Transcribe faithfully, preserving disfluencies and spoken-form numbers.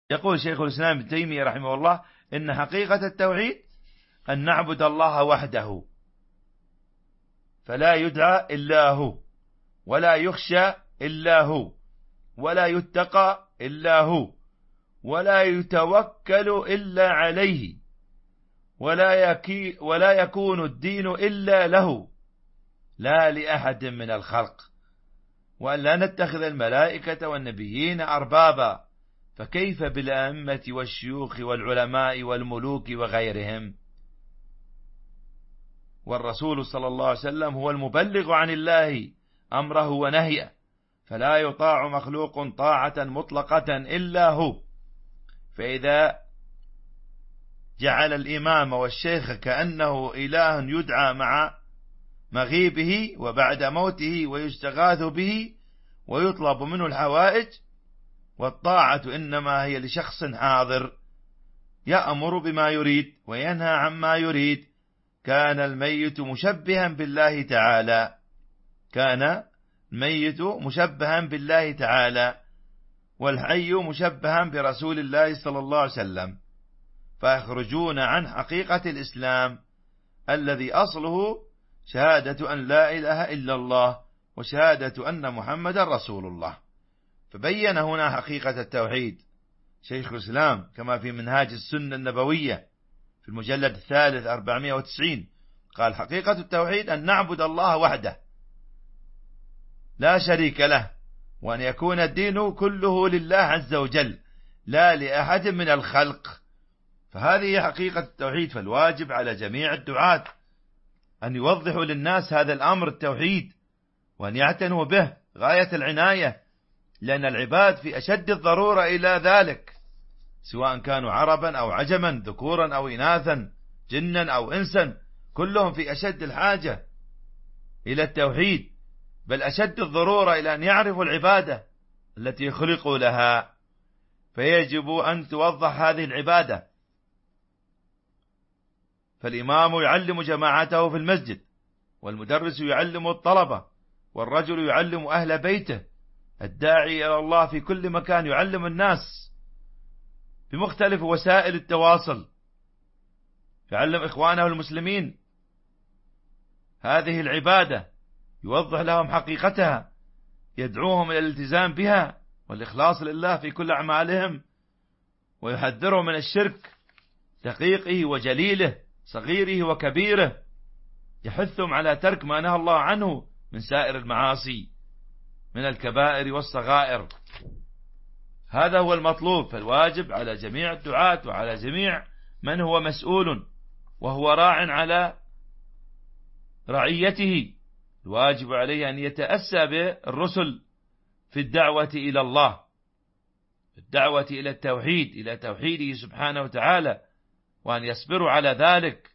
يقول شيخ الإسلام ابن تيمية رحمه الله إن حقيقة التوحيد أن نعبد الله وحده فلا يدعى إلا هو، ولا يخشى إلا هو، ولا يتقى إلا هو، ولا يتوكل إلا عليه، ولا, يكي ولا يكون الدين إلا له لا لأحد من الخلق، وأن لا نتخذ الملائكة والنبيين أربابا، فكيف بالأئمة والشيوخ والعلماء والملوك وغيرهم؟ والرسول صلى الله عليه وسلم هو المبلغ عن الله أمره ونهيه، فلا يطاع مخلوق طاعة مطلقة إلا هو. فإذا جعل الإمام والشيخ كأنه إله يدعى مع مغيبه وبعد موته ويستغاث به ويطلب منه الحوائج، والطاعة إنما هي لشخص حاضر يأمر بما يريد وينهى عما يريد، كان الميت مشبها بالله تعالى كان الميت مشبها بالله تعالى والحي مشبها برسول الله صلى الله عليه وسلم، فيخرجون عن حقيقة الإسلام الذي أصله شهادة أن لا إله إلا الله وشهادة أن محمد رسول الله. فبين هنا حقيقة التوحيد شيخ الإسلام كما في منهاج السنة النبوية في المجلد الثالث أربعمائة وتسعين، قال حقيقة التوحيد أن نعبد الله وحده لا شريك له، وأن يكون الدين كله لله عز وجل لا لأحد من الخلق. فهذه حقيقة التوحيد، فالواجب على جميع الدعاة أن يوضحوا للناس هذا الأمر التوحيد، وأن يعتنوا به غاية العناية، لأن العباد في أشد الضرورة إلى ذلك، سواء كانوا عربا أو عجما، ذكورا أو إناثا، جنا أو إنسا، كلهم في أشد الحاجة إلى التوحيد، بل أشد الضرورة إلى أن يعرفوا العبادة التي خلقوا لها. فيجب أن توضح هذه العبادة. فالإمام يعلم جماعته في المسجد، والمدرس يعلم الطلبة، والرجل يعلم أهل بيته، الداعي إلى الله في كل مكان يعلم الناس بمختلف وسائل التواصل، يعلم إخوانه المسلمين هذه العبادة، يوضح لهم حقيقتها، يدعوهم إلى الالتزام بها والإخلاص لله في كل أعمالهم، ويحذرهم من الشرك دقيقه وجليله، صغيره وكبيره، يحثهم على ترك ما نهى الله عنه من سائر المعاصي من الكبائر والصغائر. هذا هو المطلوب. فالواجب على جميع الدعاة وعلى جميع من هو مسؤول وهو راع على رعيته، الواجب عليه أن يتأسى بالرسل في الدعوة إلى الله، الدعوة إلى التوحيد، إلى توحيده سبحانه وتعالى، وأن يصبروا على ذلك